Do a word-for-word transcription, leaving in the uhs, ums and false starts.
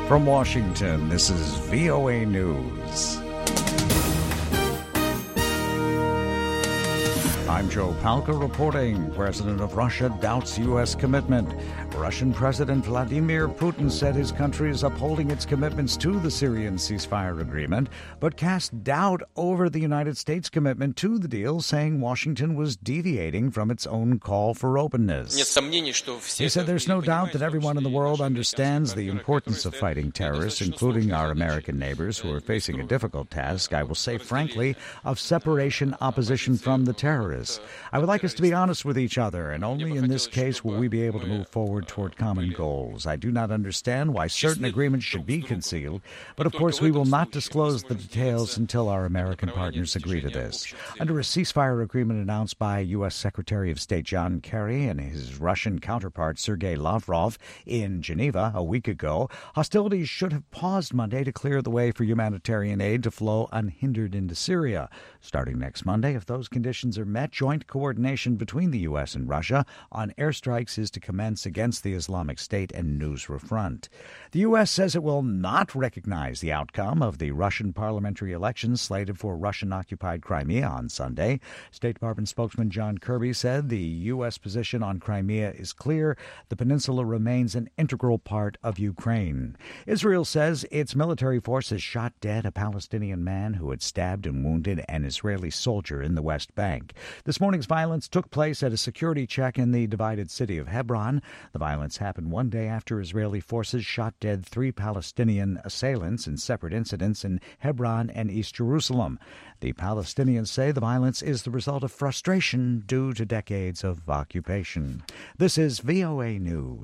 From Washington, this is V O A News. I'm Joe Palca reporting. President of Russia doubts U S commitment. Russian President Vladimir Putin said his country is upholding its commitments to the Syrian ceasefire agreement, but cast doubt over the United States' commitment to the deal, saying Washington was deviating from its own call for openness. He said there's no doubt that everyone in the world understands the importance of fighting terrorists, including our American neighbors who are facing a difficult task, I will say frankly, of separation opposition from the terrorists. I would like us to be honest with each other, and only in this case will we be able to move forward toward common goals. I do not understand why certain agreements should be concealed, but of course we will not disclose the details until our American partners agree to this. Under a ceasefire agreement announced by U S Secretary of State John Kerry and his Russian counterpart Sergei Lavrov in Geneva a week ago, hostilities should have paused Monday to clear the way for humanitarian aid to flow unhindered into Syria. Starting next Monday, if those conditions are met, joint coordination between the U S and Russia on airstrikes is to commence against the Islamic State and Nusra Front. The U S says it will not recognize the outcome of the Russian parliamentary elections slated for Russian-occupied Crimea on Sunday. State Department spokesman John Kirby said the U S position on Crimea is clear. The peninsula remains an integral part of Ukraine. Israel says its military forces shot dead a Palestinian man who had stabbed and wounded an Israeli soldier in the West Bank. This morning's violence took place at a security check in the divided city of Hebron. The violence happened one day after Israeli forces shot dead three Palestinian assailants in separate incidents in Hebron and East Jerusalem. The Palestinians say the violence is the result of frustration due to decades of occupation. This is V O A News.